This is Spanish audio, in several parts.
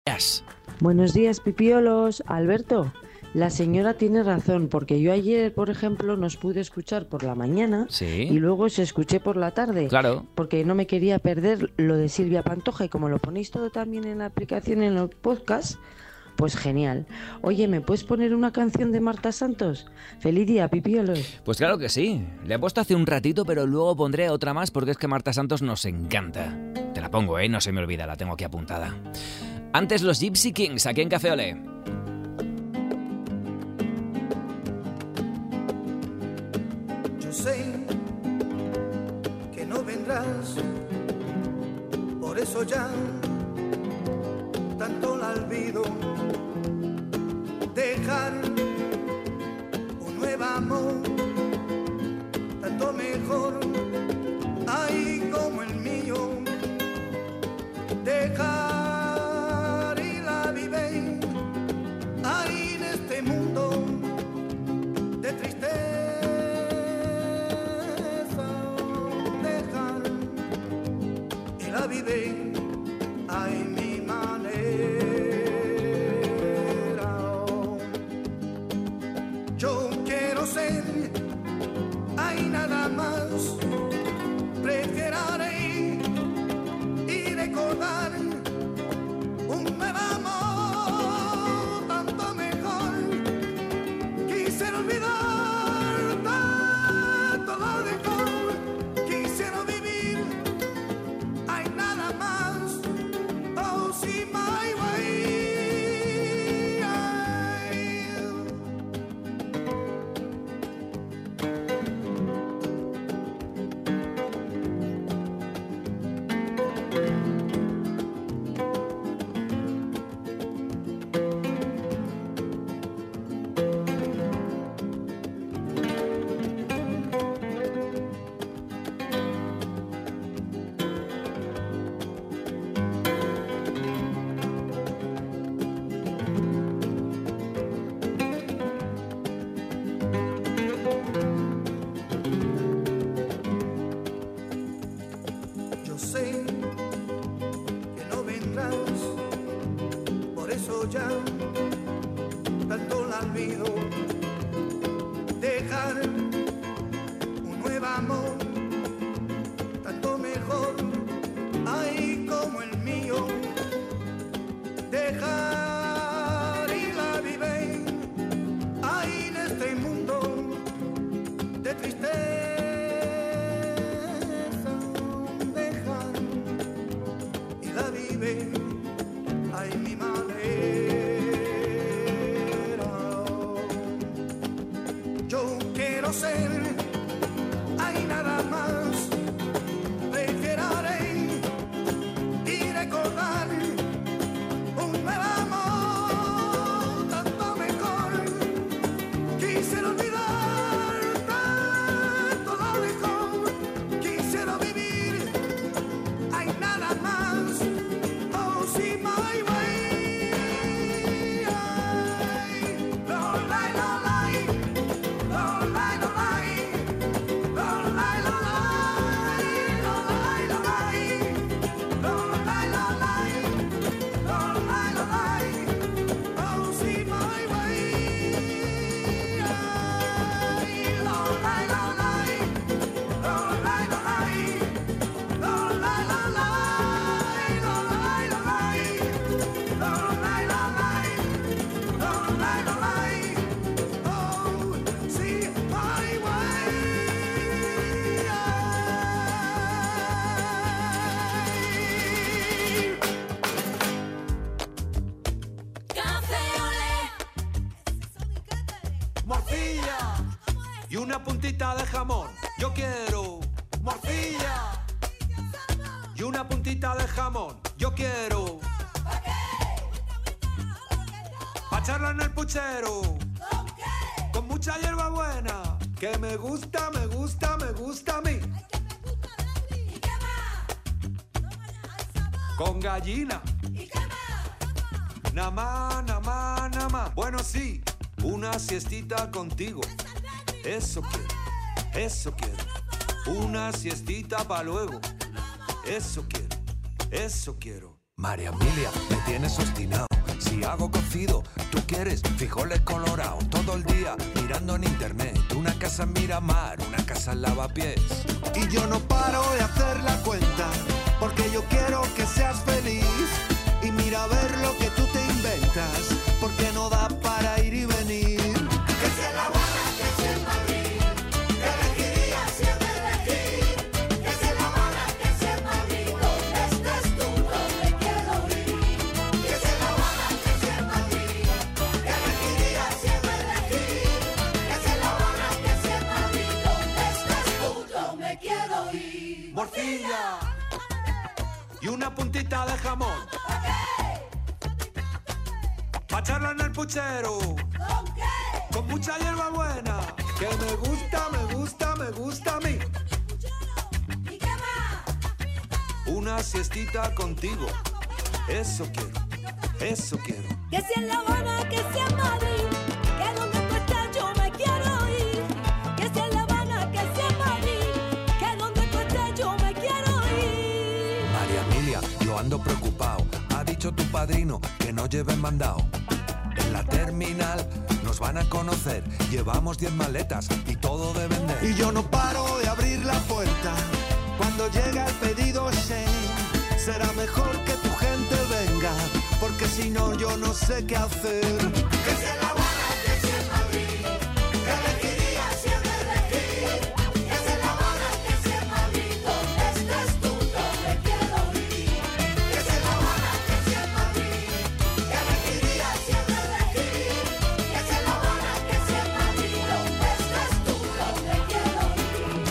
Buenos días, pipiolos. Alberto, la señora tiene razón, porque yo ayer, por ejemplo, nos pude escuchar por la mañana y luego os escuché por la tarde. Claro. Porque no me quería perder lo de Silvia Pantoja, y como lo ponéis todo también en la aplicación, en los podcasts, pues genial. Oye, ¿me puedes poner una canción de Marta Santos? ¡Feliz día, pipiolos! Pues claro que sí. Le he puesto hace un ratito, pero luego pondré otra más porque es que Marta Santos nos encanta. Te la pongo, no se me olvida, la tengo aquí apuntada. Antes los Gypsy Kings, aquí en Café Olé. Yo sé que no vendrás, por eso ya tanto la olvido. Dejar un nuevo amor, tanto mejor, ay, como el mío. Dejar y la vive, ay, en este mundo de tristeza. Dejar y la vive, ay, mi manera. Yo quiero ser, hay nada más, preferiré y recordar un nuevo amor, tanto mejor. Quisiera olvidar tanto lo dejó, quisiera vivir, hay nada más, oh, sí, my way. Yo sé que no vendrás, por eso ya tanto la olvido. Dejar un nuevo amor, tanto mejor, ay, como el mío. Dejar y la vive, ay, en este mundo de tristeza. Dejar y la vive, ay, mi manera. Yo quiero ser, hay nada más, preferiré y recordar un nuevo amor, tanto mejor. Quisiera olvidar tanto lo dejó, quisiera vivir, hay nada más, oh, sí, my way. Lo, lai, lo, lai, lo, lai, lo, lai, lo, lai, lo, lai, lo, lai, lo, lai, lo, lai, lo, lai, lo, lai, lo, lai, oh, sí, my way. Lo, lai, lo, lai, lo, lai, lo, lai, lo, lai, lo, lai, lo, lai, lo, lai, lo, lai, lo, lai, lo, lai, lo, lai, oh, sí, my way. Café Olé. Morcilla y una puntita de jamón. Yo quiero morcilla y una puntita de jamón. Yo quiero pa' echarla en el puchero con mucha hierba buena que me gusta, me gusta, me gusta a mí. Con gallina. Namá, namá, namá. Bueno, sí, una siestita contigo. Eso quiero, eso quiero. Una siestita pa' luego. Eso quiero, eso quiero. María Emilia, me tienes obstinado. Si hago cocido, tú quieres frijoles colorados. Todo el día mirando en internet. Una casa en Miramar, una casa en Lavapiés. Y yo no paro de hacer la cuenta, porque yo quiero que seas feliz. Y mira a ver lo que tú te inventas, porque no da para ir y venir. Que sea La Habana, que sea Madrid, que elegiría siempre elegir. Que sea La Habana, que sea Madrid, donde estés tú, donde quiero ir. Que sea La Habana, que sea Madrid, que elegiría siempre elegir. Que sea La Habana, que sea Madrid, donde estés tú, donde quiero ir. Morcilla y una puntita de jamón. Pa' echarlo en el puchero. ¿Con qué? Con mucha hierba buena. Que me gusta, me gusta, me gusta a mí. ¿Y qué más? Una siestita contigo. Eso quiero. Que sea en La Habana, que sea en Madrid, que donde tú estés yo me quiero ir. Que sea en La Habana, que sea en Madrid, que donde tú estés yo me quiero ir. María Emilia, yo ando preocupado. Ha dicho tu padrino que no lleven mandado. En la terminal nos van a conocer. Llevamos 10 maletas y todo de vender. Y yo no paro de abrir la puerta cuando llega el pedido Shane. Será mejor que tu gente venga, porque si no yo no sé qué hacer. Que sea La Habana, que sea Madrid, que elegiría siempre elegir. Que sea La Habana, que sea Madrid, donde estés tú, donde quiero ir. Que sea La Habana, que sea Madrid, que elegiría siempre elegir. Que sea La Habana, que sea Madrid, donde estés tú, donde quiero ir.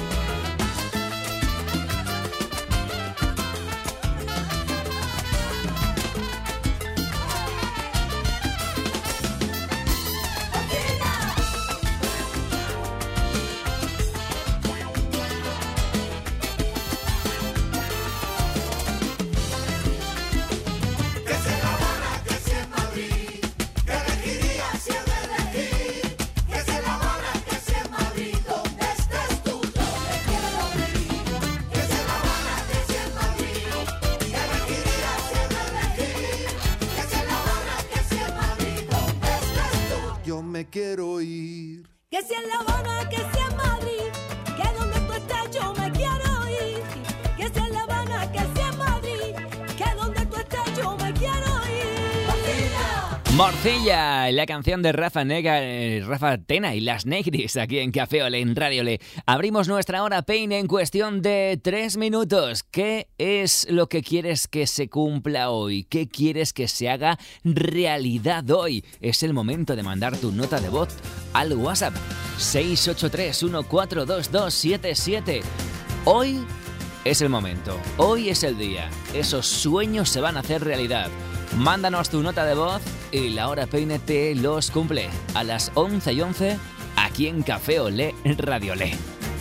Que sea La Habana, que sea Madrid, que elegiría siempre elegir. Que sea La Habana, que sea Madrid, donde estés tú, donde quiero ir. Que sea La Habana, que sea Madrid, que elegiría siempre elegir. Que sea La Habana, que sea Madrid, donde estés tú, yo me quiero ir. Que sea en La Habana, que sea en Madrid, que donde tú estés yo me quiero ir. Que sea en La Habana, que sea en Madrid, que donde tú estés yo me quiero ir. Morcilla, la canción de Rafa Tena y las Negris aquí en Café Olé, en Radio Olé. Abrimos nuestra hora Peine en cuestión de 3 minutos. ¿Qué es lo que quieres que se cumpla hoy? ¿Qué quieres que se haga realidad hoy? Es el momento de mandar tu nota de voz al WhatsApp 683 142277. Hoy es el momento, hoy es el día. Esos sueños se van a hacer realidad. Mándanos tu nota de voz y la hora Peine te los cumple a las 11:11 aquí en Café Olé, Radio Olé.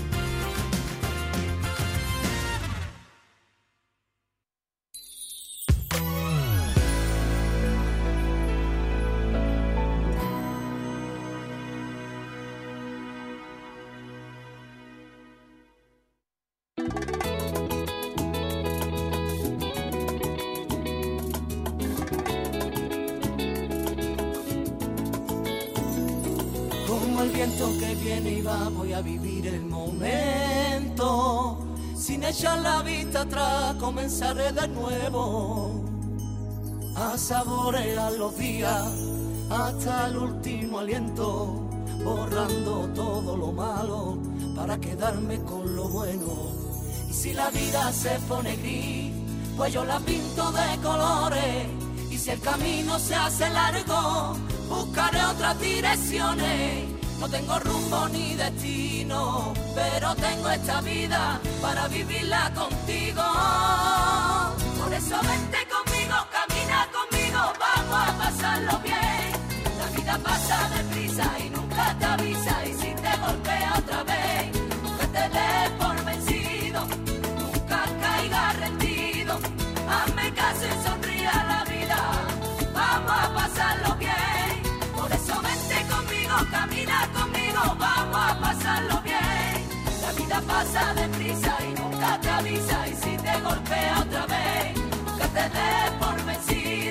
Como el viento que viene y va, voy a vivir el momento. Sin echar la vista atrás, comenzaré de nuevo. A saborear los días hasta el último aliento, borrando todo lo malo para quedarme con lo bueno. Y si la vida se pone gris, pues yo la pinto de colores. Y si el camino se hace largo, buscaré otras direcciones. No tengo rumbo ni destino, pero tengo esta vida para vivirla contigo. Por eso vente conmigo, camina conmigo, vamos a pasarlo bien. La vida pasa deprisa y nunca te avisa, y si te golpea otra vez, nunca te des por vencido, nunca caigas rendido. Hazme caso y sonríe a la vida, vamos a pasarlo bien. Por eso vente conmigo, camina conmigo, vamos a pasarlo bien. La vida pasa deprisa y nunca te avisa, y si te golpea otra vez, nunca te des por vencido.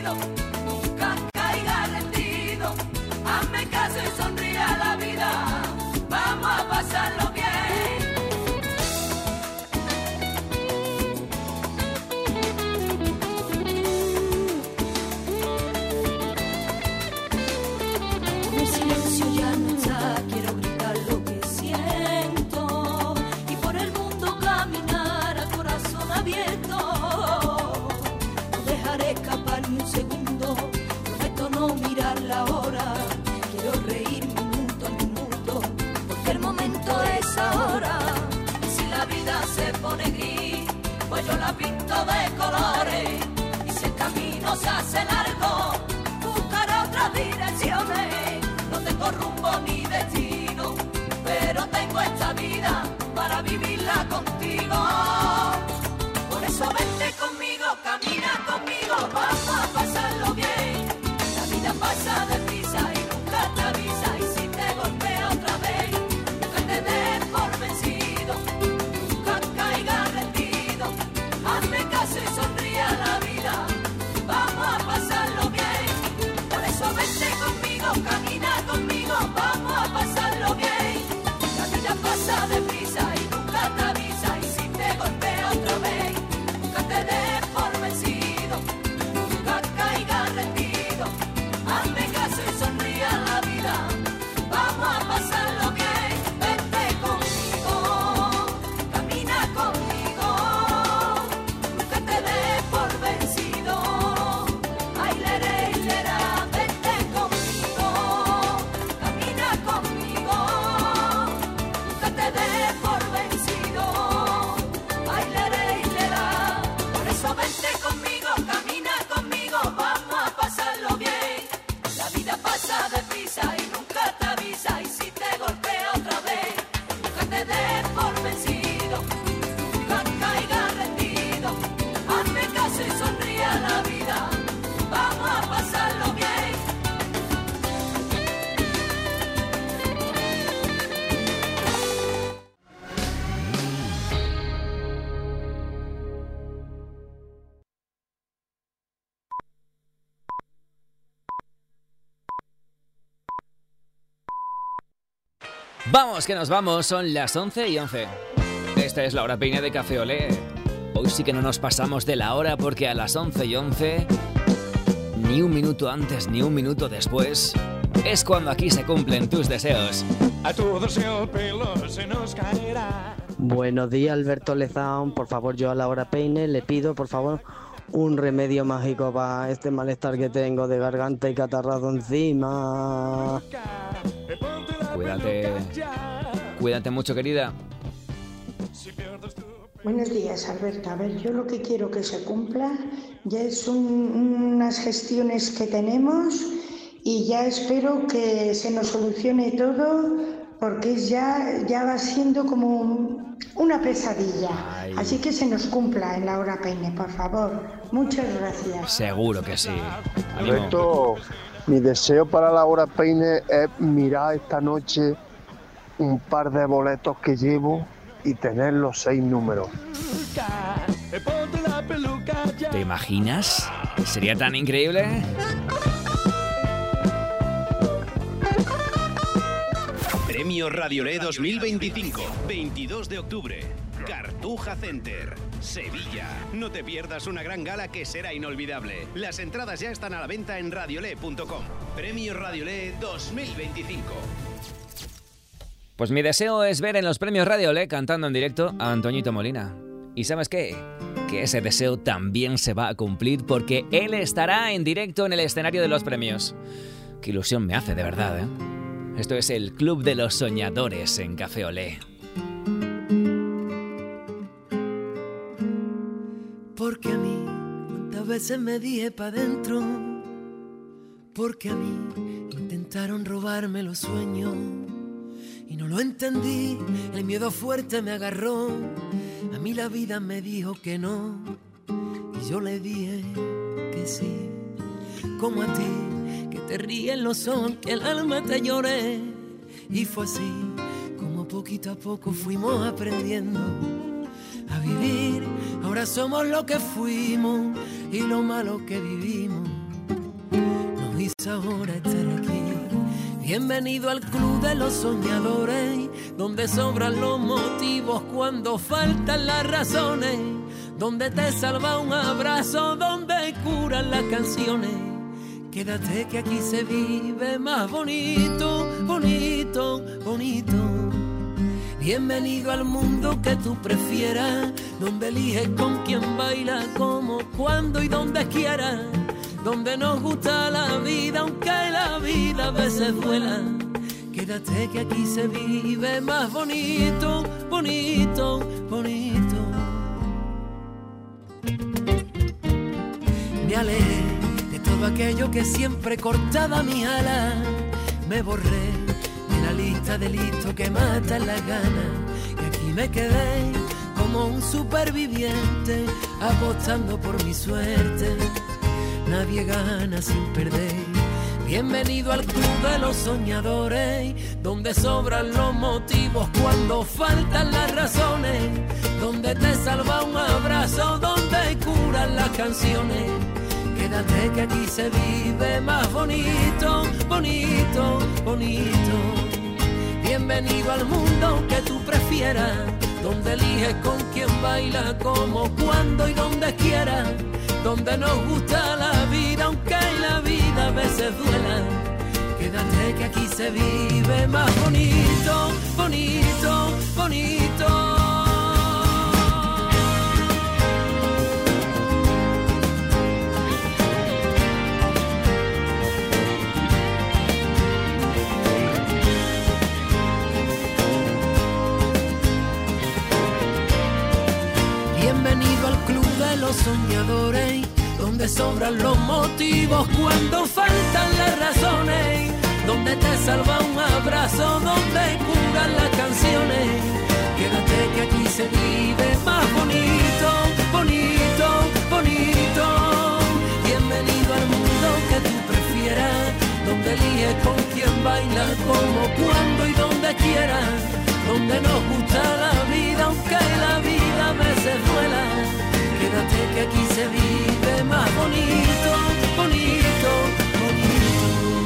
vencido, nunca caiga rendido. Hazme caso y sonríe a la vida, vamos a pasarlo bien. El silencio ya no está, quiero gritar lo que siento y por el mundo caminar a corazón abierto. No dejaré escapar ni un segundo, prometo no mirar la hora. Quiero reír minuto a minuto, porque el momento es ahora. Y si la vida se pone gris, pues yo la pinto de colores. Y si el camino se hace largo, buscaré otras direcciones. No tengo rumbo ni destino, pero tengo esta vida para vivirla contigo. Por eso vente conmigo, camina conmigo, vamos a pasarlo bien. La vida pasa deprisa y nunca te avisa, y si te golpea otra vez, nunca te des por vencido, nunca caiga rendido. Hazme caso y sonríe a la vida, vamos a pasarlo bien. Por eso vente conmigo, camina conmigo, vamos a pasarlo bien. La vida pasa deprisa y nunca te avisa, y si te golpea otra vez, nunca te des por vencido, nunca caiga rendido. Hazme caso y sonríe a la vida, vamos a pasarlo bien. Vente conmigo, camina conmigo, nunca te des por vencido. Ay, leré, lera, vente conmigo, camina conmigo, nunca te des por vencido. Ay, leré, lera, por eso vente conmigo, camina conmigo, vamos a pasarlo bien. La vida pasa deprisa y nunca te avisa, y si te golpea otra vez, nunca te des por vencido, nunca caiga rendido. Hazme caso y sonríe a la vida, vamos a pasarlo bien. Vamos, que nos vamos, son las 11:11. Esta es la hora peine de Café Olé. Hoy sí que no nos pasamos de la hora porque a las 11:11, ni un minuto antes ni un minuto después, es cuando aquí se cumplen tus deseos. A tu deseo el pelo se nos caerá. Buenos días, Alberto Lezán. Por favor, yo a la hora peine le pido, por favor, un remedio mágico para este malestar que tengo de garganta y catarrado encima. Cuídate mucho, querida. Buenos días, Alberto. A ver, yo lo que quiero que se cumpla ya es unas gestiones que tenemos y ya espero que se nos solucione todo porque ya va siendo como una pesadilla. Ay. Así que se nos cumpla en la hora peine, por favor. Muchas gracias. Seguro que sí. Ánimo. Alberto, mi deseo para la hora peine es mirar esta noche un par de boletos que llevo y tener los 6 números. ¿Te imaginas? ¿Sería tan increíble? Premio Radiolé 2025, 22 de octubre, Cartuja Center, Sevilla. No te pierdas una gran gala que será inolvidable. Las entradas ya están a la venta en radiolé.com. Premio Radiolé 2025. Pues mi deseo es ver en los premios Radio Olé cantando en directo a Antoñito Molina. ¿Y sabes qué? Que ese deseo también se va a cumplir porque él estará en directo en el escenario de los premios. Qué ilusión me hace, de verdad, ¿eh? Esto es el Club de los Soñadores en Café Olé. Porque a mí, cuántas veces me dije pa' dentro, porque a mí intentaron robarme los sueños y no lo entendí, el miedo fuerte me agarró, a mí la vida me dijo que no y yo le dije que sí, como a ti, que te ríen los ojos, que el alma te lloré, y fue así como poquito a poco fuimos aprendiendo a vivir. Ahora somos lo que fuimos y lo malo que vivimos. feliz ahora estar aquí. Bienvenido al club de los soñadores, donde sobran los motivos cuando faltan las razones, donde te salva un abrazo, donde curan las canciones. Quédate que aquí se vive más bonito, bonito, bonito. Bienvenido al mundo que tú prefieras, donde eliges con quién baila, cómo, cuándo y donde quieras, donde nos gusta la vida, aunque la vida a veces duela. Quédate que aquí se vive más bonito, bonito, bonito. Me alejé de todo aquello que siempre cortaba mi ala, me borré de la lista de listos que matan las ganas, y aquí me quedé como un superviviente apostando por mi suerte. Nadie gana sin perder. Bienvenido al club de los soñadores, donde sobran los motivos cuando faltan las razones, donde te salva un abrazo, donde curan las canciones. Quédate que aquí se vive más bonito, bonito, bonito. Bienvenido al mundo que tú prefieras, donde eliges con quién baila, cómo, cuándo y donde quieras, donde nos gusta la vida, aunque la vida a veces duela. Quédate que aquí se vive más bonito, bonito, bonito. Bienvenido al club de los soñadores, donde sobran los motivos cuando faltan las razones, donde te salva un abrazo, donde curan las canciones. Quédate que aquí se vive más bonito, bonito, bonito. Bienvenido al mundo que tú prefieras, donde eliges con quién baila, cómo, cuándo y donde quieras, donde nos gusta la vida, aunque la vida a veces duela. Quédate que aquí se vive más bonito, bonito, bonito.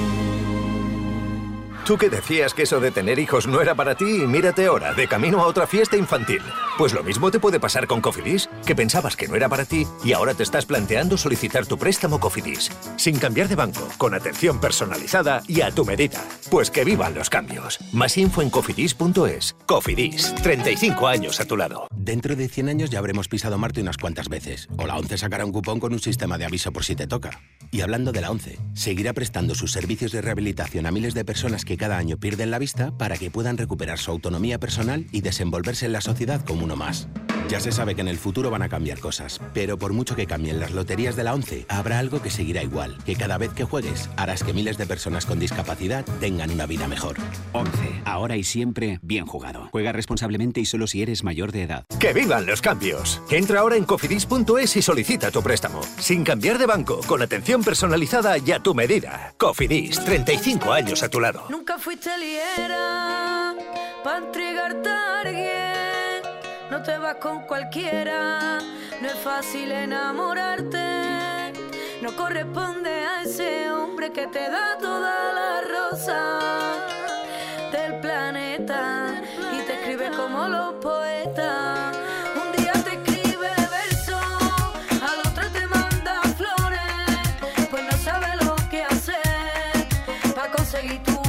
Tú que decías que eso de tener hijos no era para ti, y mírate ahora, de camino a otra fiesta infantil. Pues lo mismo te puede pasar con Cofidis, que pensabas que no era para ti y ahora te estás planteando solicitar tu préstamo Cofidis. Sin cambiar de banco, con atención personalizada y a tu medida. Pues que vivan los cambios. Más info en cofidis.es. Cofidis, 35 años a tu lado. Dentro de 100 años ya habremos pisado Marte unas cuantas veces. O la ONCE sacará un cupón con un sistema de aviso por si te toca. Y hablando de la ONCE, seguirá prestando sus servicios de rehabilitación a miles de personas que cada año pierden la vista para que puedan recuperar su autonomía personal y desenvolverse en la sociedad como uno más. Ya se sabe que en el futuro van a cambiar cosas, pero por mucho que cambien las loterías de la ONCE, habrá algo que seguirá igual, que cada vez que juegues harás que miles de personas con discapacidad tengan una vida mejor. ONCE, ahora y siempre, bien jugado. Juega responsablemente y solo si eres mayor de edad. ¡Que vivan los cambios! Entra ahora en cofidis.es y solicita tu préstamo. Sin cambiar de banco, con atención personalizada y a tu medida. Cofidis, 35 años a tu lado. Nunca fuiste liera para entregarte a alguien. No te vas con cualquiera. No es fácil enamorarte. No corresponde a ese hombre que te da toda la rosa del planeta y te escribe como los poetas. Un día te escribe versos, al otro te manda flores, pues no sabe lo que hacer para conseguir tu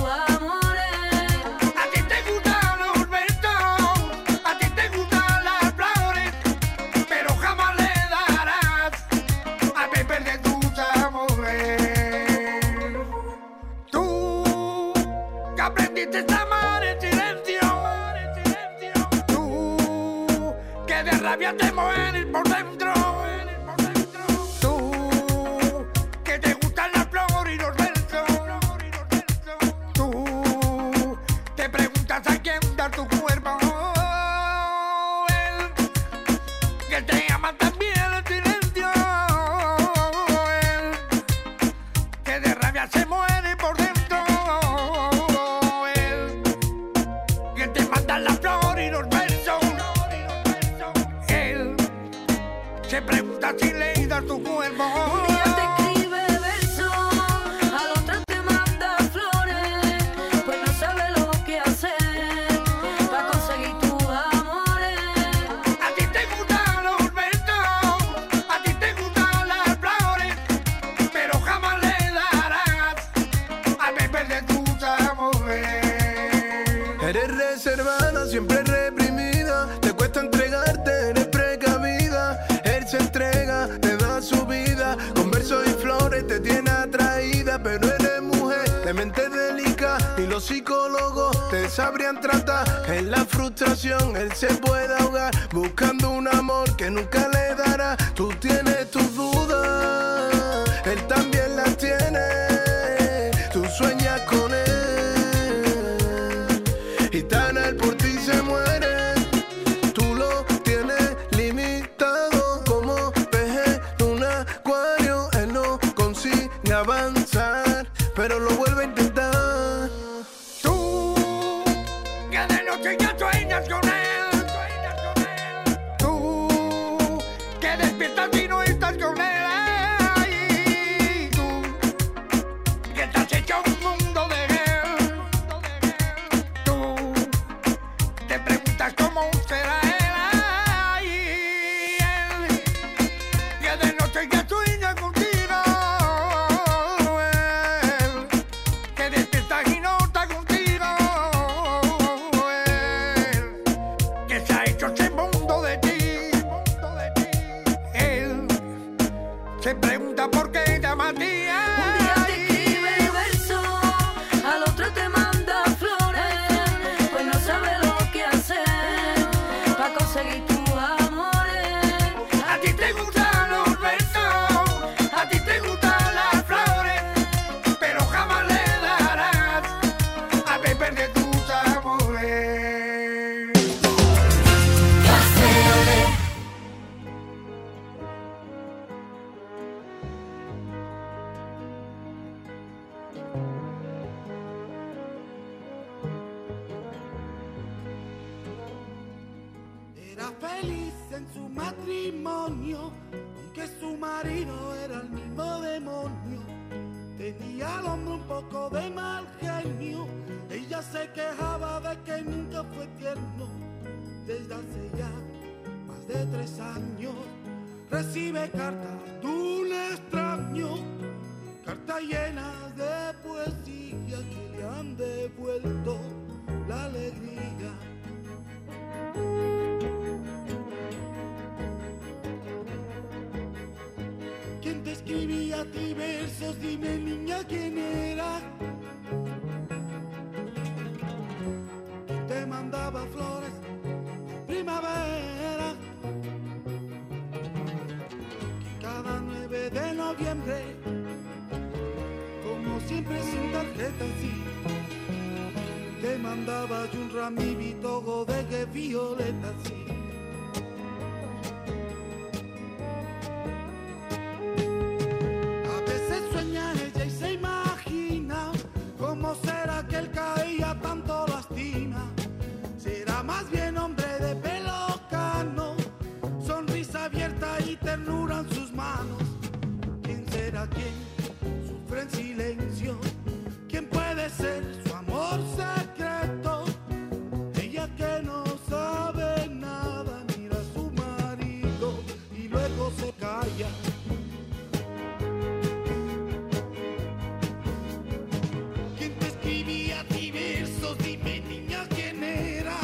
rabia te mueres por dentro. Tú, que te gustan las flores y los versos. Tú, te preguntas a quién dar tu cuerpo. Él, que te ama también en silencio. Él, que de rabia se muere por dentro. Él, que te manda las flores y los versos. Se pregunta si le das tu cuerpo. Un día te escribe versos, al otro siempre reprimida. Te cuesta entregarte, eres precavida. Él se entrega, te da su vida. Con versos y flores te tiene atraída. Pero eres mujer de mente delicada y los psicólogos te sabrían tratar. En la frustración él se puede ahogar buscando un amor que nunca le dará. Tú tienes tus dudas, él también las tiene. Tú sueñas con él y tan él por ti se muere. Tú lo tienes limitado como pez en un acuario. Él no consigue avanzar, pero lo vuelve a intentar. Tú, que de noche ya sueñas con él. Tú, que despiertas y no estás con él. Ay, tú, que te has hecho un mundo de él. Tú, te preguntas cómo será él. Ay, él, que de noche ya sueña contigo. Él, que despiertas y no está contigo. Él, que se ha hecho ese mundo de ti. Él se pregunta por qué te ama a ti. Un día te escribe verso, al otro te manda flores, pues no sabe lo que hacer para conseguir tus amores. A ti te gustan los versos, a ti te gustan las flores, pero jamás le darás a beber de tus amores. Café Olé. Era feliz en su matrimonio, aunque su marido era el mismo demonio. Tenía al hombre un poco de mal genio, ella se quejaba de que nunca fue tierno. Desde hace ya más de 3 años recibe cartas de un extraño, cartas llenas de poesía que le han devuelto la alegría. ¿Quién te escribía a ti versos? Dime, niña, ¿quién era? ¿Quién te mandaba flores en primavera? ¿Quién cada 9 de noviembre, como siempre sin tarjeta, sí, te mandaba yo un ramito de violeta, sí? A veces sueña ella y se imagina cómo será que él caía tanto lastima. Será más bien hombre de pelo cano, sonrisa abierta y ternura en sus manos. ¿Quién será quien sufre en silencio? ¿Quién puede ser su amor secreto? Ella que no sabe nada mira a su marido y luego se calla. ¿Quién te escribía a ti versos? Dime, niña, ¿quién era?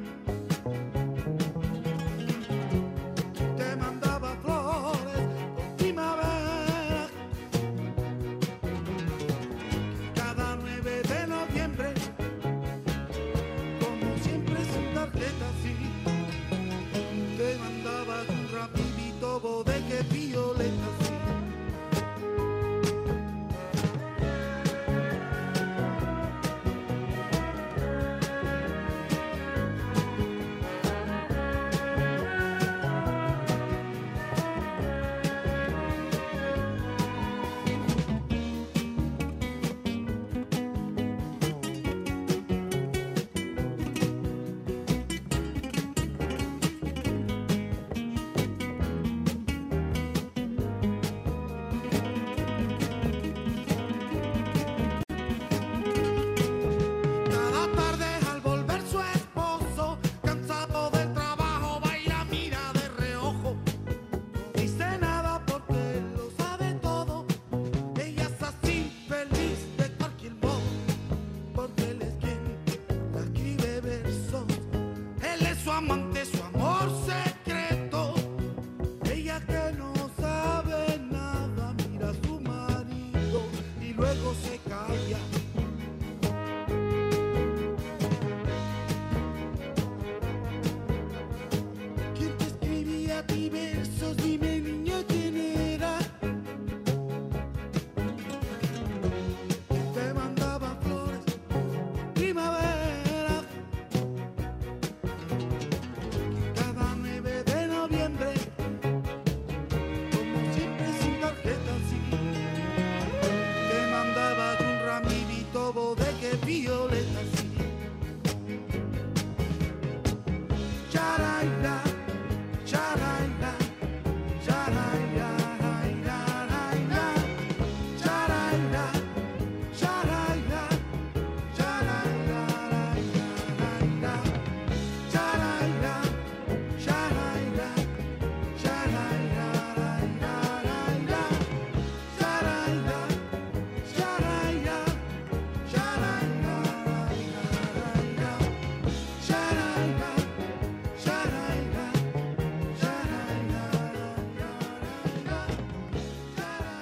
¿Quién te mandaba flores por primavera? Cada 9 de noviembre, como siempre sin tarjeta, sí, te mandaba un rapidito de que violeta, sí.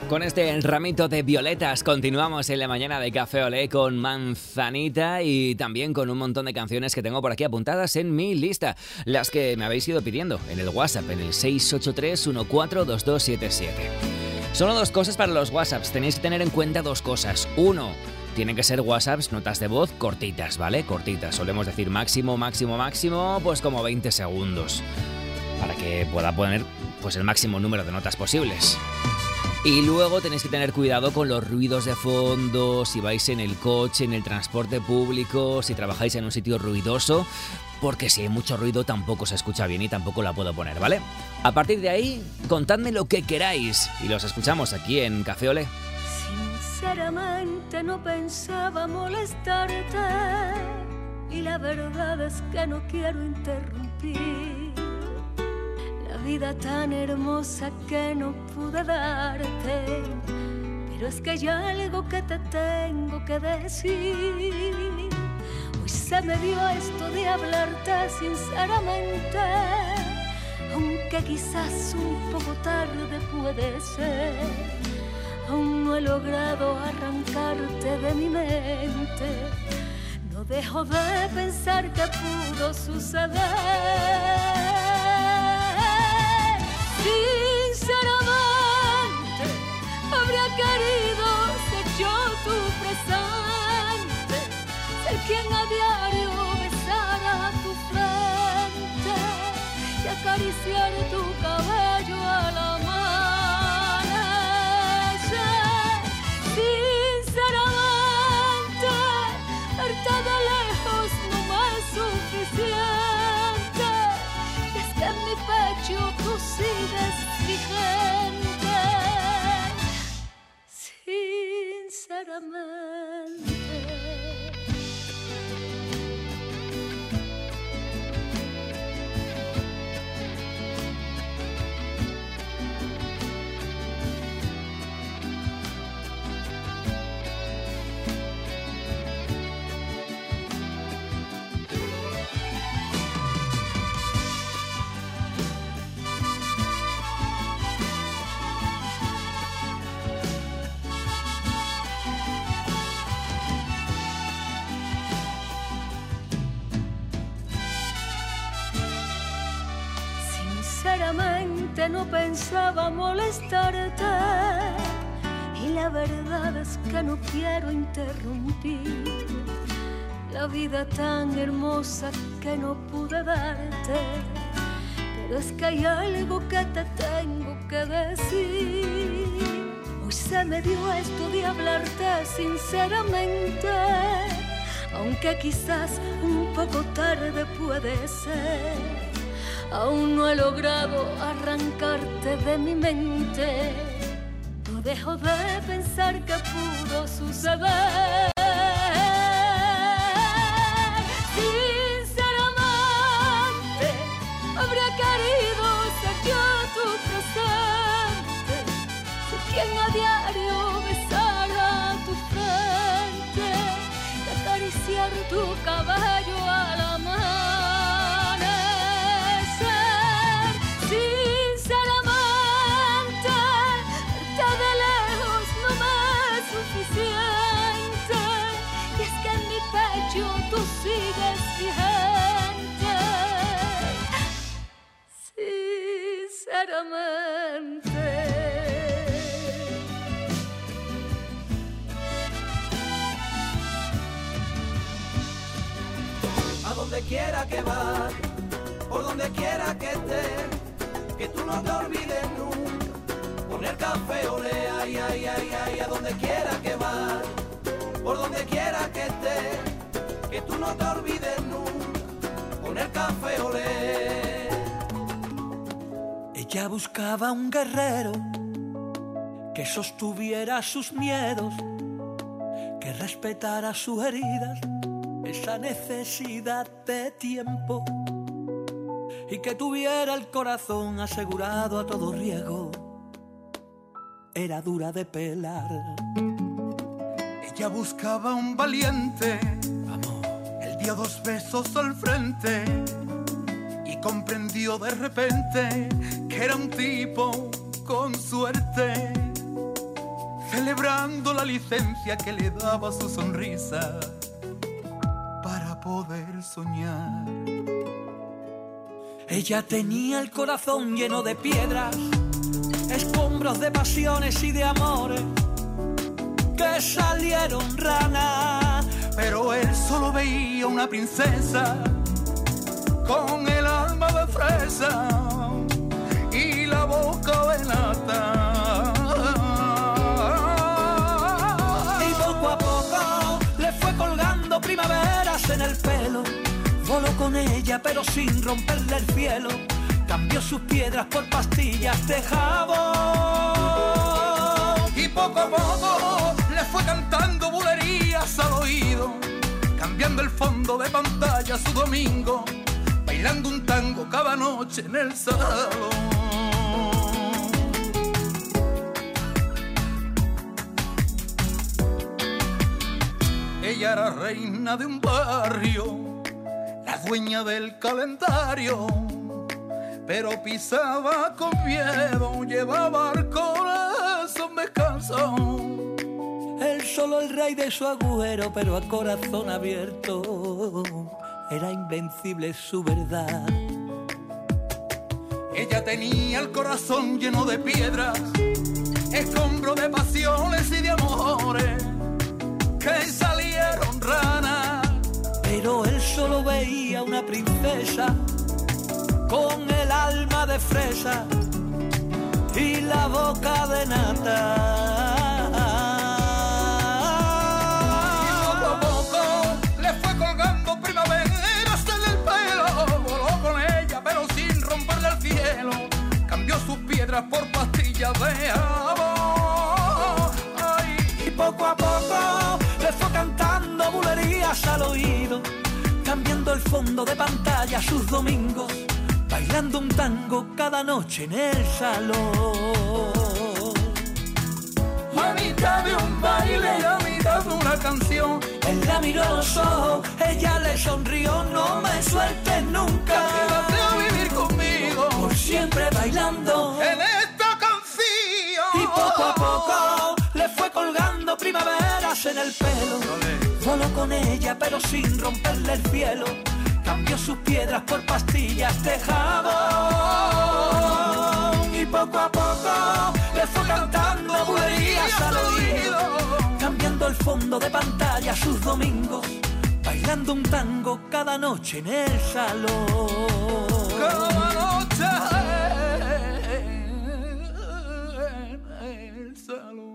Con este ramito de violetas continuamos en la mañana de Café Olé con Manzanita y también con un montón de canciones que tengo por aquí apuntadas en mi lista, las que me habéis ido pidiendo en el WhatsApp, en el 683142277. Solo dos cosas para los WhatsApps, tenéis que tener en cuenta dos cosas. Uno, tienen que ser WhatsApps, notas de voz cortitas, ¿vale? Cortitas, solemos decir máximo, pues como 20 segundos, para que pueda poner pues el máximo número de notas posibles. Y luego tenéis que tener cuidado con los ruidos de fondo, si vais en el coche, en el transporte público, si trabajáis en un sitio ruidoso, porque si hay mucho ruido tampoco se escucha bien y tampoco la puedo poner, ¿vale? A partir de ahí, contadme lo que queráis y los escuchamos aquí en Café Olé. Sinceramente no pensaba molestarte y la verdad es que no quiero interrumpir la vida tan hermosa que no pude darte, pero es que hay algo que te tengo que decir. Hoy se me dio esto de hablarte sinceramente, aunque quizás un poco tarde puede ser. Aún no he logrado arrancarte de mi mente, no dejo de pensar que pudo suceder. Sinceramente, habría querido ser yo tu presente, ser quien a diario besara tu frente y acariciar tu cabello al amanecer. Sinceramente, verte de lejos no me es suficiente, y es que en mi pecho tú sigues vigente. Sinceramente. Sinceramente no pensaba molestarte y la verdad es que no quiero interrumpir la vida tan hermosa que no pude darte, pero es que hay algo que te tengo que decir. Hoy se me dio esto de hablarte sinceramente, aunque quizás un poco tarde puede ser. Aún no he logrado arrancarte de mi mente, no dejo de pensar que pudo suceder. Sinceramente, habría querido ser yo tu presente, ser quien a diario besara tu frente y acariciar tu cabello al amanecer. Tú sigues vigente, sinceramente. A donde quiera que vas, por donde quiera que estés, que tú no te olvides nunca, poner Café Olé, ay, ay, ay, ay, a donde quiera que vas, por donde quiera que estés, que tú no te olvides nunca, poner Café Olé. Ella buscaba un guerrero que sostuviera sus miedos, que respetara sus heridas, esa necesidad de tiempo, y que tuviera el corazón asegurado a todo riesgo. Era dura de pelar. Ella buscaba un valiente, él dio 2 besos al frente y comprendió de repente que era un tipo con suerte. celebrando la licencia que le daba su sonrisa para poder soñar. Ella tenía el corazón lleno de piedras, escombros de pasiones y de amores que salieron ranas. Pero él solo veía una princesa con el alma de fresa y la boca de nata. Y poco a poco le fue colgando primaveras en el pelo. Voló con ella pero sin romperle el cielo. Cambió sus piedras por pastillas de jabón. Y poco a poco le fue cantando bulerías al oído, cambiando el fondo de pantalla a su domingo, bailando un tango cada noche en el salón. Ella era reina de un barrio, la dueña del calendario, pero pisaba con miedo, llevaba el corazón descalzo. Él solo el rey de su agujero, pero a corazón abierto. Era invencible su verdad. Ella tenía el corazón lleno de piedras, escombro de pasiones y de amores que salieron ranas. Pero él solo veía una princesa con el alma de fresa y la boca de nata. Por pastillas de jabón. Y poco a poco le fue cantando bulerías al oído, cambiando el fondo de pantalla sus domingos, bailando un tango cada noche en el salón. A mitad de un baile y a mitad de una canción, él la miró a los ojos, ella le sonrió. No me sueltes nunca, quédate a vivir conmigo, por siempre bailando en esta canción. Y poco a poco le fue colgando primaveras en el pelo. Voló con ella pero sin romperle el cielo. Cambió sus piedras por pastillas de jabón. Y poco a poco le fue cantando bulerías al oído, cambiando el fondo de pantalla sus domingos, bailando un tango cada noche en el salón. Cada noche en el salón.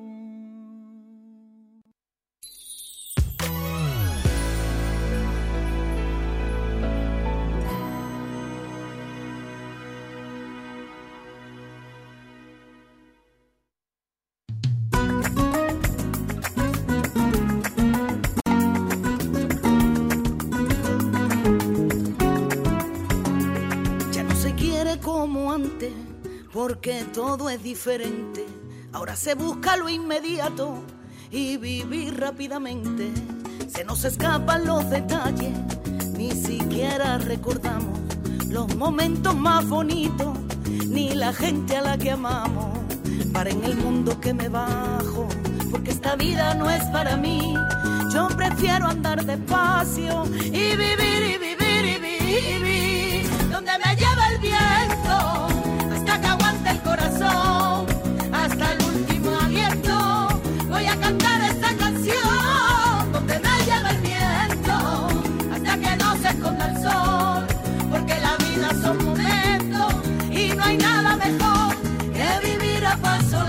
Como antes, porque todo es diferente. Ahora se busca lo inmediato y vivir rápidamente. Se nos escapan los detalles, ni siquiera recordamos los momentos más bonitos, ni la gente a la que amamos. Para en el mundo que me bajo, porque esta vida no es para mí. Yo prefiero andar despacio y vivir y vivir y vivir donde me lleva el viento, hasta que aguante el corazón, hasta el último aliento. Voy a cantar esta canción, donde me lleva el viento, hasta que no se esconda el sol, porque la vida son momentos y no hay nada mejor que vivir a paso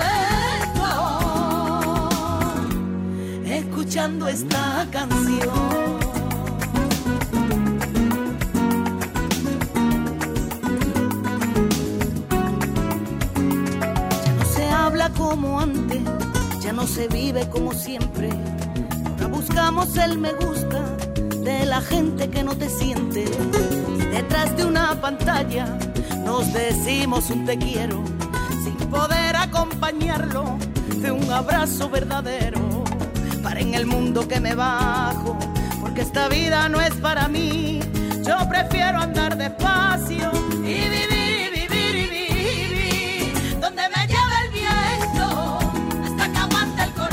lento, escuchando esta canción. Como antes, ya no se vive como siempre. Ahora buscamos el me gusta de la gente que no te siente. Y detrás de una pantalla nos decimos un te quiero, sin poder acompañarlo de un abrazo verdadero. Para en el mundo que me bajo, porque esta vida no es para mí. Yo prefiero andar despacio y vivir y vivir y vivir donde me lleva el viento, hasta que aguante el corazón,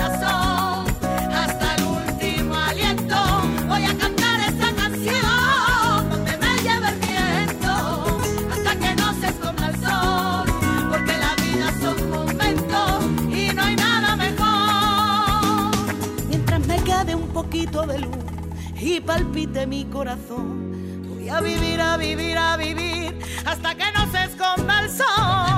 poquito de luz y palpite mi corazón. Voy a vivir, a vivir, a vivir hasta que no se esconda el sol.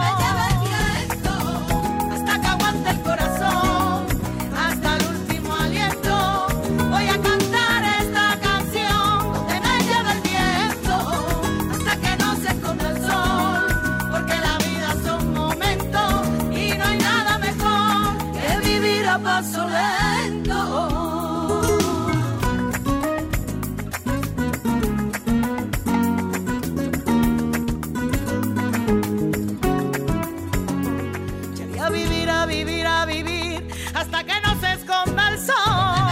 Hasta que aguante el corazón, hasta el último aliento. Voy a cantar esta canción donde me lleve el viento, hasta que no se esconda el sol, porque la vida son momentos y no hay nada mejor que vivir a paso lento. A vivir hasta que no se esconda el sol,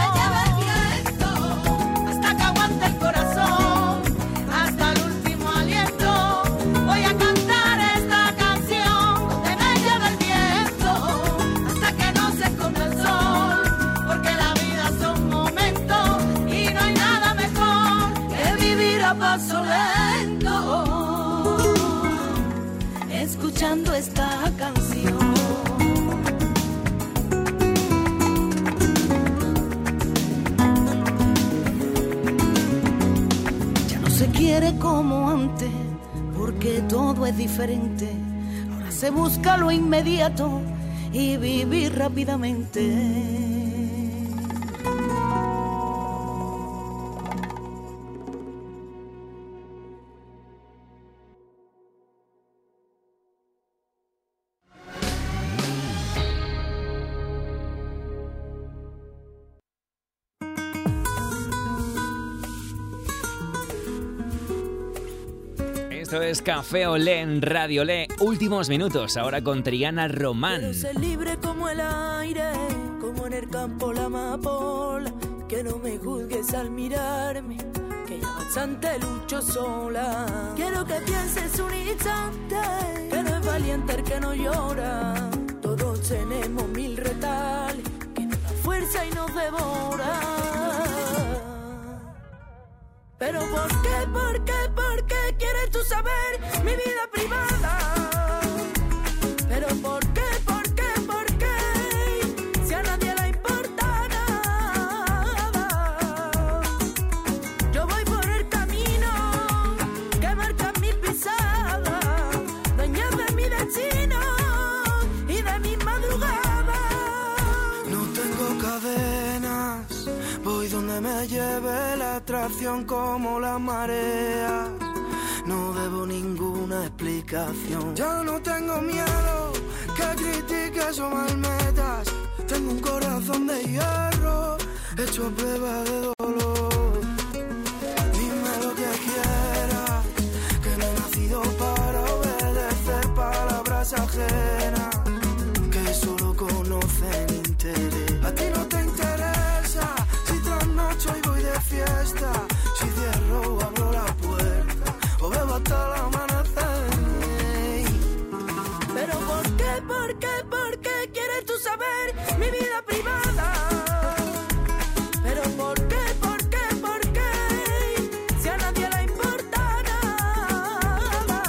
hasta que aguante el corazón, hasta el último aliento. Voy a cantar esta canción donde me lleve el viento, hasta que no se esconda el sol, porque la vida son momentos y no hay nada mejor que vivir a paso lento, escuchando esta canción. Se quiere como antes, porque todo es diferente. Ahora se busca lo inmediato y vivir rápidamente. Esto es Café Olé en Radio Olé. Últimos minutos, ahora con Triana Román. Quiero ser libre como el aire, como en el campo la amapola. Que no me juzgues al mirarme, que ya bastante lucho sola. Quiero que pienses un instante, que no es valiente el que no llora. Todos tenemos mil retales, que nos da fuerza y nos devora. Pero ¿por qué, por qué, por qué quieres tú saber mi vida privada? Pero ¿por qué, por qué, por qué? Si a nadie le importa nada. Yo voy por el camino que marca mi pisada, dueña de mi destino y de mi madrugada. No tengo cadenas, voy donde me lleve la atracción como la marea. No debo ninguna explicación. Ya no tengo miedo que critiques o malmetas. Tengo un corazón de hierro hecho a prueba de dolor. Dime lo que quieras, que no he nacido para obedecer palabras ajenas que solo conocen interés. A ti no te interesa si trasnocho y voy de fiesta, si cierro o abro la puerta o bebo hasta el amanecer. Pero ¿por qué, por qué, por qué quieres tú saber mi vida privada? Pero ¿por qué, por qué, por qué? Si a nadie le importa nada.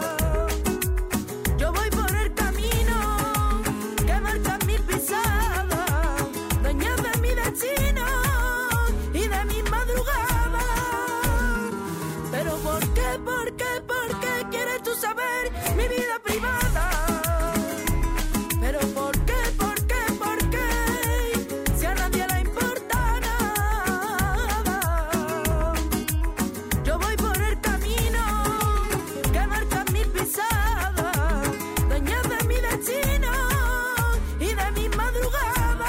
Yo voy por el camino que marca mi pisada, dueña de mi destino y de mi madrugada. Pero ¿por qué, por qué, por qué quieres tú saber mi vida privada? Pero ¿por qué, por qué, por qué? Si a nadie le importa nada. Yo voy por el camino que marca mi pisada, dueña de mi destino y de mi madrugada.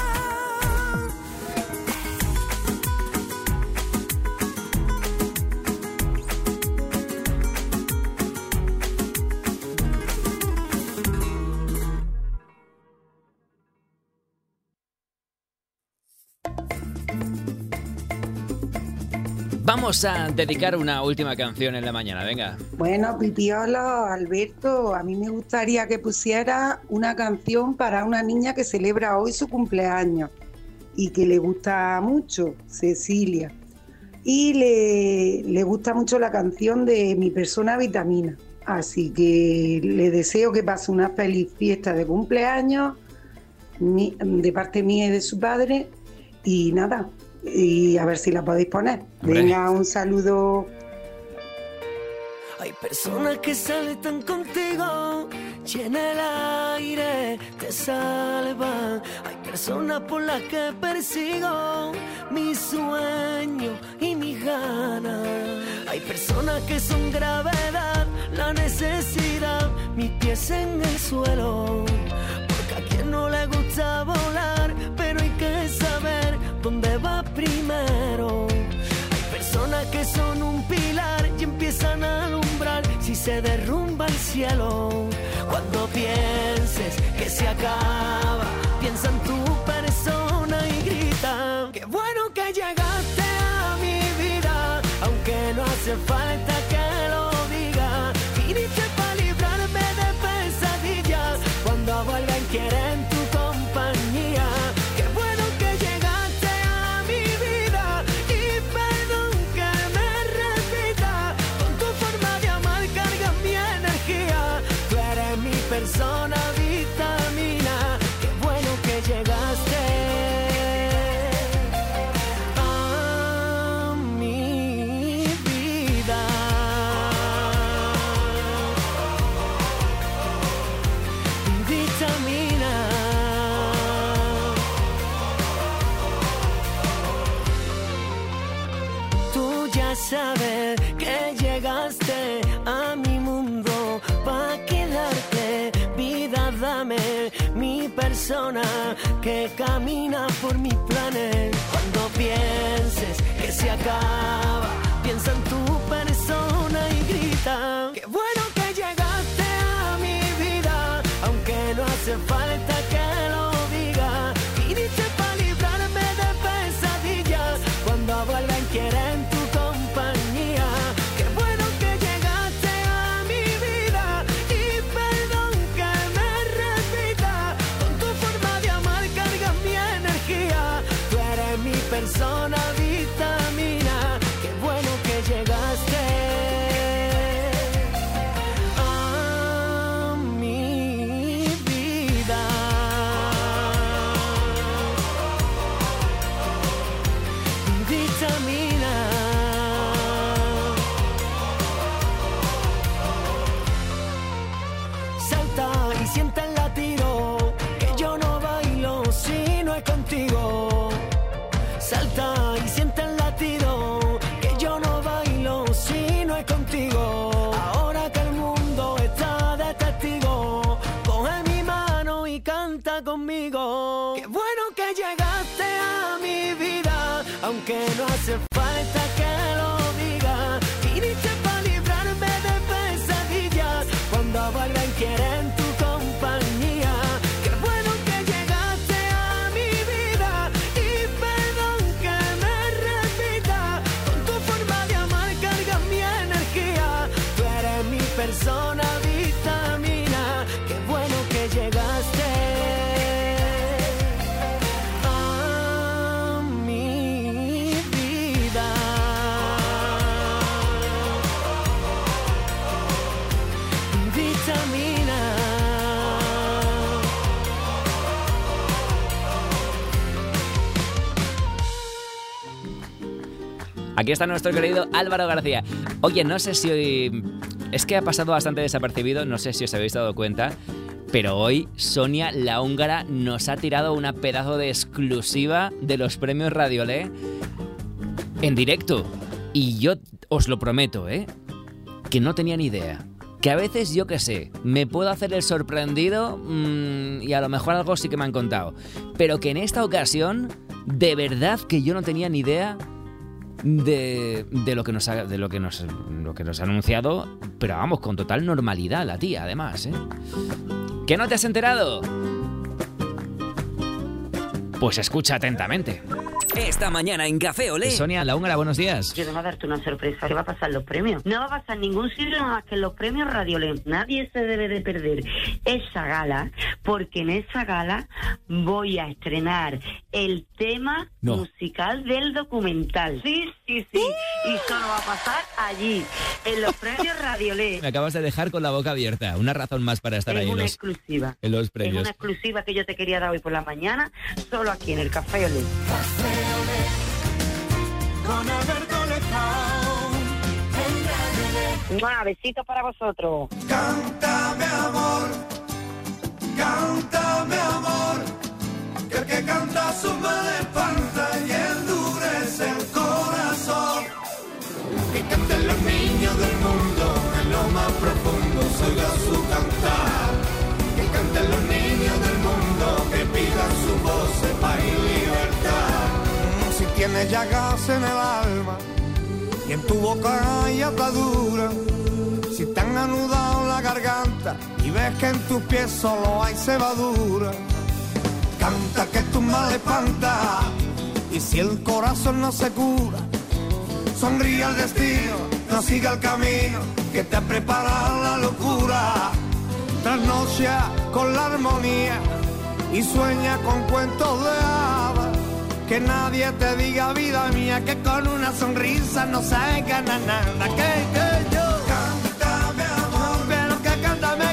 Vamos a dedicar una última canción en la mañana, venga. Bueno, Pipiolo, Alberto, a mí me gustaría que pusiera una canción para una niña que celebra hoy su cumpleaños y que le gusta mucho, Cecilia. Y le gusta mucho la canción de Mi Persona Vitamina. Así que le deseo que pase una feliz fiesta de cumpleaños de parte mía y de su padre. Y nada, y a ver si la podéis poner. Hombre. Venga, un saludo. Hay personas que saltan contigo, llena el aire, te salvan. Hay personas por las que persigo mis sueños y mis ganas. Hay personas que son gravedad, la necesidad, mis pies en el suelo. Porque a quien no le gusta volar, pero hay que saber dónde va primero. Personas que son un pilar y empiezan a alumbrar si se derrumba el cielo. Cuando pienses que se acaba, piensa en tu persona y grita: qué bueno que llegaste a mi vida, aunque no hace falta que lo diga. Viniste para librarme de pesadillas, cuando vuelven quieren tu compañía. Qué bueno que llegaste a mi vida y perdón que me repita. Con tu forma de amar cargas mi energía. Tú eres mi persona vitamina. Qué bueno que llegaste a mi vida. Vitamina. Tú ya sabes que llegaste a mi mundo pa' quedarte. Vida, dame mi persona que camina por mis planes. Cuando pienses que se acaba, piensa en tu persona y grita: qué bueno que llegaste a mi vida, aunque no hace falta que lo diga. Viniste para librarme de pesadillas, cuando vuelven quieren tu compañía. Qué bueno que llegaste a mi vida y perdón que me repita. Con tu forma de amar cargas mi energía. Tú eres mi persona vitamina. Qué bueno que llegaste a mi vida. Vitamina. Salta y siente el latido, que yo no bailo si no es contigo. Salta y siente el latido, que yo no bailo si no es contigo. Ahora que el mundo está de testigo, coge mi mano y canta conmigo. Qué bueno que llegaste a mi vida, aunque no hace falta que lo diga. Viniste para librarme de pesadillas, cuando vuelven quieren tu compañía. Qué bueno que llegaste a mi vida y perdón que me repita. Con tu forma de amar cargas mi energía. Tú eres mi persona vitamina. Qué bueno que llegaste a mi vida. Vitamina. Aquí está nuestro querido Álvaro García. Oye, no sé si hoy... Es que ha pasado bastante desapercibido, no sé si os habéis dado cuenta, pero hoy Sonia la húngara nos ha tirado una pedazo de exclusiva de los premios Radiolé en directo. Y yo os lo prometo, que no tenía ni idea. Que a veces, yo qué sé, me puedo hacer el sorprendido y a lo mejor algo sí que me han contado. Pero que en esta ocasión, de verdad que yo no tenía ni idea de lo que nos ha anunciado, pero vamos, con total normalidad la tía, además, ¿Que no te has enterado? Pues escucha atentamente. Esta mañana en Café Olé. Sonia la húngara, buenos días. Yo vengo a darte una sorpresa. ¿Qué va a pasar los premios? No va a pasar ningún sitio nada más que en los premios Radiolé. Nadie se debe de perder esa gala, porque en esa gala voy a estrenar el tema musical del documental. Sí. Y solo va a pasar allí, en los premios Radiolé. Me acabas de dejar con la boca abierta. Una razón más para estar ahí en los, exclusiva. En los premios. Es una exclusiva que yo te quería dar hoy por la mañana, solo aquí en el Café Olé. ¡Mua! Besitos para vosotros. Cántame amor, que el que canta suma de espanta y endurece el corazón. Que canten los niños del mundo en lo más profundo, se oiga su cantar. Que canten los niños del mundo, que pidan su voz para ir libertad. Si tienes llagas en el alma y en tu boca hay atadura, si te han anudado la garganta y ves que en tus pies solo hay cebadura, canta que tu mal espanta. Y si el corazón no se cura, sonríe al destino, no siga el camino que te ha preparado la locura. Trasnocha con la armonía y sueña con cuentos de hadas. Que nadie te diga, vida mía, que con una sonrisa no se gana nada. Que yo cántame amor, pero que cántame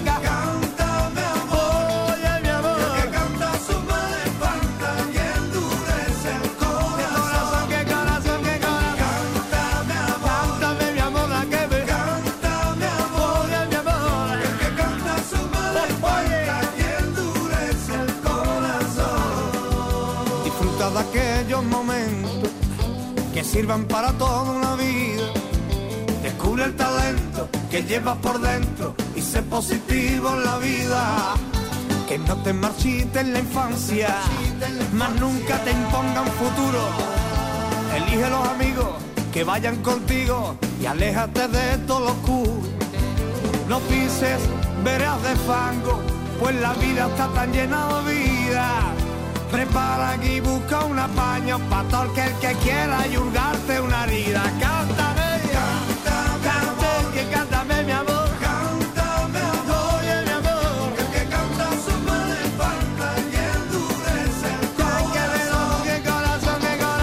amor, oye mi amor, que canta su madre espanta y endurece el corazón. Que corazón, cántame amor, cántame mi amor, la que me cántame amor, oye mi amor, que canta su madre espanta y endurece el corazón. Disfruta de aquellos momentos que sirvan para toda una vida. Descubre el talento que llevas por dentro y sé positivo en la vida. Que no te marchites en la infancia, más nunca te impongan futuro. Elige los amigos que vayan contigo y aléjate de todo lo oscuro. No pises veredas de fango, pues la vida está tan llena de vida. Prepara aquí, busca un apaño pa' todo el que quiera yurgarte una herida. Cántame, que cántame mi amor. Cántame amor, oye mi amor, que el que canta su madre espanta y endurece el corazón. Que corazón,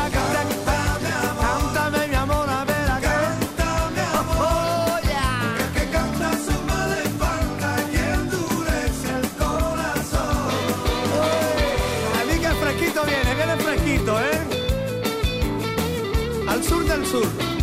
cántame mi amor, a ver acá. Cántame amor, que el que canta su madre espanta y endurece el corazón. Fresquito viene fresquito, al sur del sur.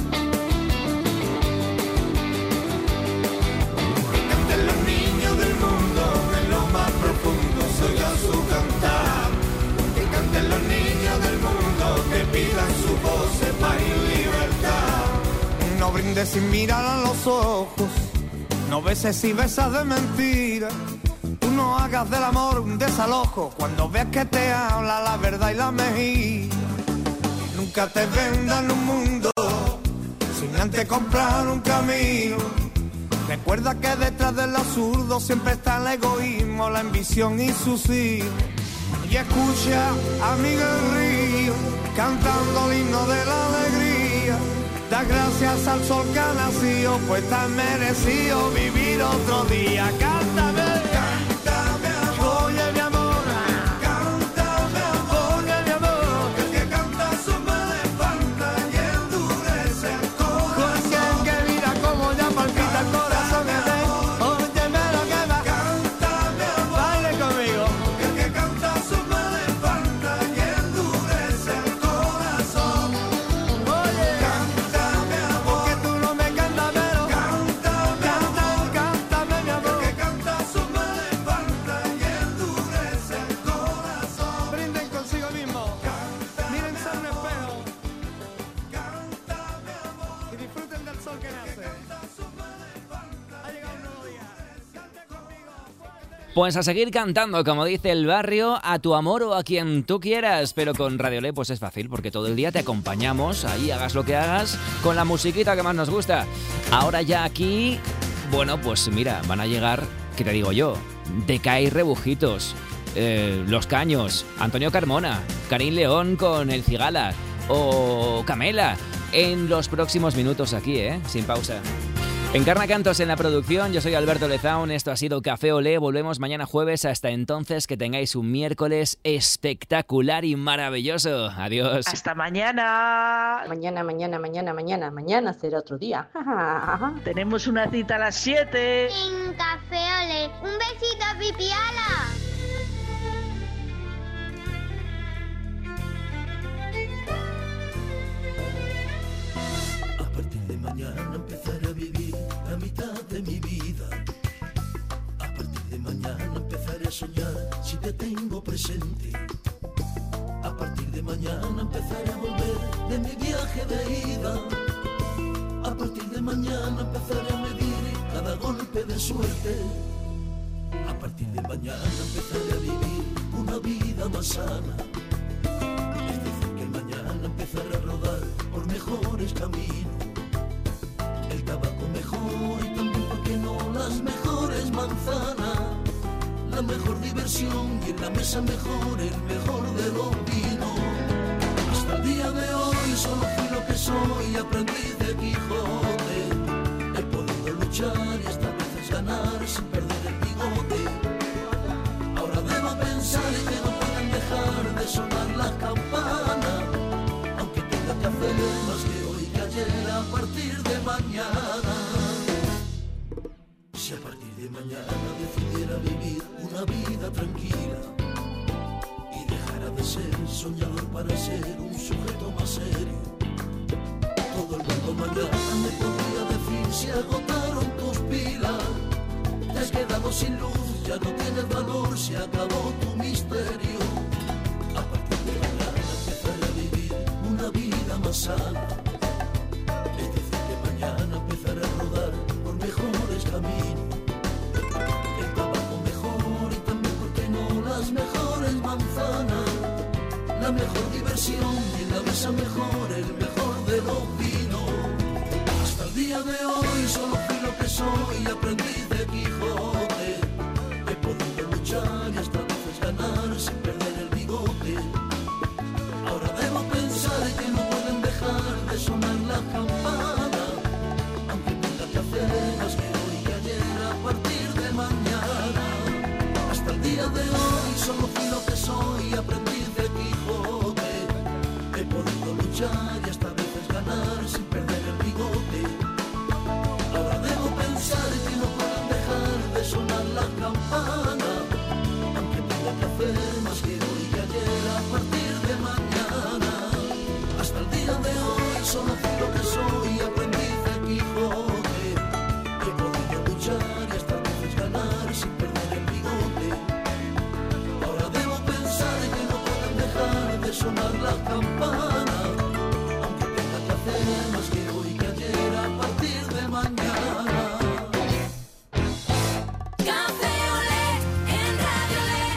Que canten los niños del mundo en lo más profundo, se oiga su cantar. Que canten los niños del mundo, que pidan su voz para ir libertad. No brindes sin mirar a los ojos, no beses y besas de mentira. No hagas del amor un desalojo cuando veas que te habla la verdad y la mejilla. Nunca te vendan un mundo sin antes comprar un camino. Recuerda que detrás del absurdo siempre está el egoísmo, la ambición y sus hijos. Y escucha a Miguel Río cantando el himno de la alegría. Da gracias al sol que ha nacido, pues tan merecido vivir otro día. Cántame. Pues a seguir cantando, como dice el barrio, a tu amor o a quien tú quieras. Pero con Radiolé pues es fácil, porque todo el día te acompañamos, ahí hagas lo que hagas, con la musiquita que más nos gusta. Ahora ya aquí, bueno, pues mira, van a llegar, ¿qué te digo yo? Decay Rebujitos, Los Caños, Antonio Carmona, Karim León con El Cigala o Camela en los próximos minutos aquí, sin pausa. Encarna Cantos en la producción, yo soy Alberto Lezaun, esto ha sido Café Olé, volvemos mañana jueves, hasta entonces que tengáis un miércoles espectacular y maravilloso. Adiós. Hasta mañana. Mañana será otro día. Tenemos una cita a las 7. En Café Olé, un besito, Pipiala. A partir de mañana empezaré a vivir a mi te tengo presente. A partir de mañana empezaré a volver de mi viaje de ida. A partir de mañana empezaré a medir cada golpe de suerte. A partir de mañana empezaré a vivir una vida más sana. Es decir, que mañana empezaré a rodar por mejores caminos. El tabaco mejor y también, ¿por qué no?, las mejores manzanas. La mejor diversión y en la mesa mejor, el mejor de los vinos. Hasta el día de hoy solo fui lo que soy, aprendiz de Quijote. He podido luchar y hasta veces ganar sin perder el bigote. Ahora debo pensar que no pueden dejar de sonar las campanas, aunque tenga que hacer más que hoy que ayer. A partir de mañana, si a partir de mañana decidiera vivir una vida tranquila y dejara de ser soñador para ser un sujeto más serio, todo el mundo mañana me podría decir: se agotaron tus pilas, te has quedado sin luz, ya no tienes valor, se acabó tu misterio. A partir de mañana empezaré a vivir una vida más sana. Es decir, que mañana empezaré a rodar por mejores caminos. El tabaco mejor y también, ¿por qué no?, las mejores manzanas. La mejor diversión y en la mesa mejor, el mejor de los vinos. Hasta el día de hoy solo fui lo que soy, aprendiz de Quijote. He podido luchar y hasta veces ganar sin perder el bigote. Ahora debo pensar que no pueden dejar de sonar las campanas, aunque tenga que hacer más que hoy que ayer. A partir de mañana, hasta el día de hoy solo fui lo que soy, aprendiz de Quijote. He podido luchar y hasta veces ganar sin perder el bigote. Ahora debo pensar que no pueden dejar de sonar las campanas, aunque tenga que hacer más que hoy que ayer. A partir de mañana, hasta el día de hoy solo fui lo que soy, aprendiz de Quijote. He podido luchar y hasta veces ganar sin perder el bigote. Ahora debo pensar que no pueden dejar de sonar las campanas, aunque tenga que hacer más que hoy que ayer. A partir de mañana. Café Olé en Radio Olé.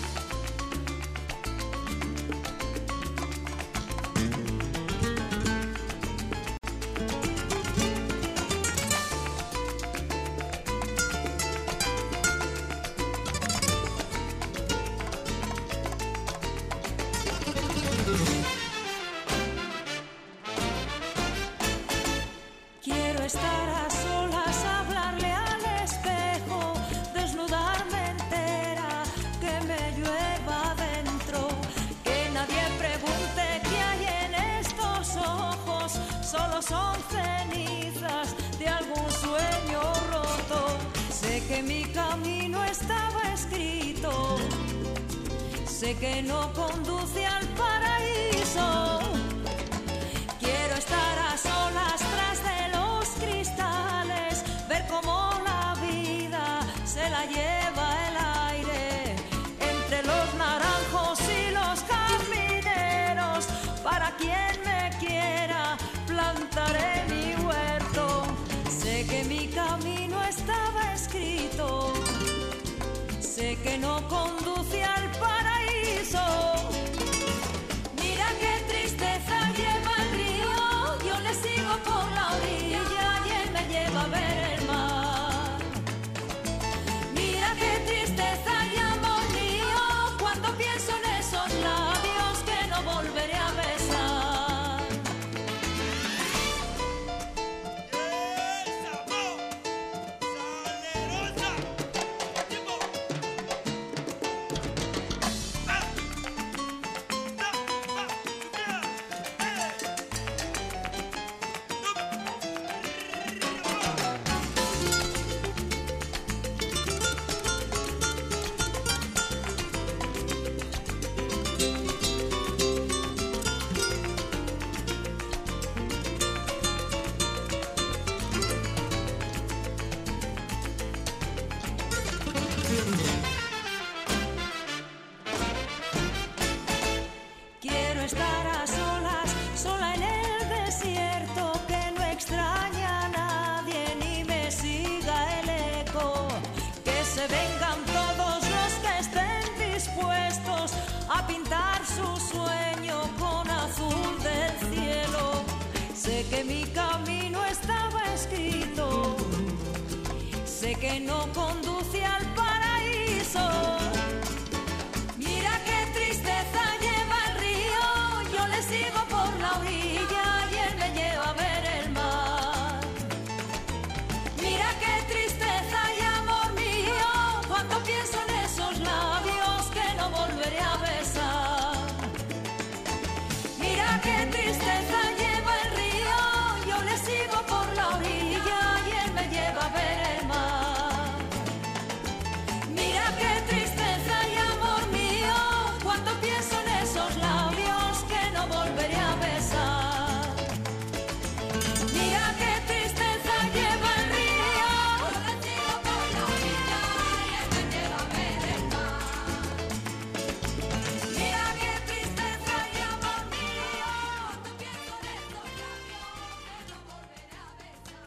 Quiero estar a solas, hablarle al espejo, desnudarme entera, que me llueva dentro, que nadie pregunte qué hay en estos ojos, solo son cenizas de algún sueño roto. Sé que mi camino estaba escrito, sé que no conduce al paraíso. Quiero estar a solas tras de los cristales, ver cómo la vida se la lleva el aire entre los naranjos y los jardineros. Para quien me quiera plantaré mi huerto. Sé que mi camino estaba escrito, sé que no conduce al paraíso. Mira qué tristeza lleva el río, yo le sigo por la orilla y él me lleva a ver el mar. Mira qué tristeza y amor mío, cuando pienso en esos labios que no volveré a besar. Sé que mi camino estaba escrito, sé que no conduce al paraíso. Mira qué tristeza lleva el río, yo le sigo por la orilla y él me lleva a ver el mar. Mira qué tristeza y amor mío, cuando pienso en esos labios que no volveré a besar. Mira qué tristeza lleva el río, yo le sigo por la orilla y él me lleva a ver el mar. Mira qué tristeza y amor mío, cuando pienso en esos labios que no volveré a besar. Mira qué tristeza lleva el río, yo le sigo por la orilla y él me lleva a ver el mar. Mira qué tristeza y amor mío, cuando pienso en esos labios que no volveré a besar.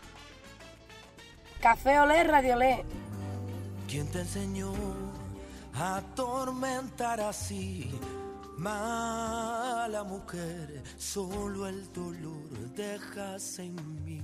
Café Olé, Radio Olé. ¿Quién te enseñó a atormentar así? Mala mujer, solo el dolor dejas en mí,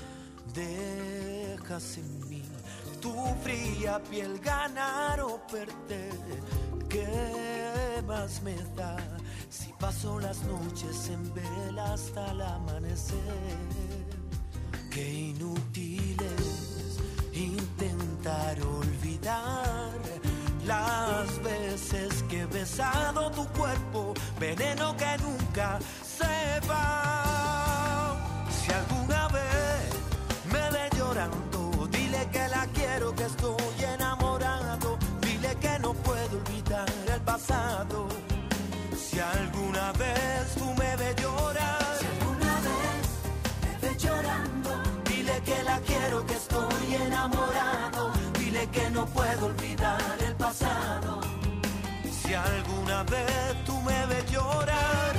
dejas en mí. Tu fría piel, ganar o perder, ¿qué más me da? Si paso las noches en vela hasta el amanecer. Qué inútil es intentar olvidar las veces que he besado tu cuerpo, veneno que nunca se va. Si alguna vez me ve llorando, dile que la quiero, que estoy enamorado. Dile que no puedo olvidar el pasado. Si alguna vez tú me ves llorar, si alguna vez me ves llorando, dile que la quiero, que estoy enamorado. Dile que no puedo olvidar el pasado. Si alguna vez tú me ves llorar,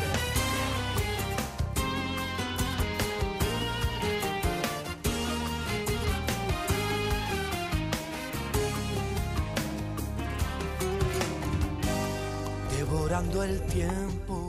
devorando el tiempo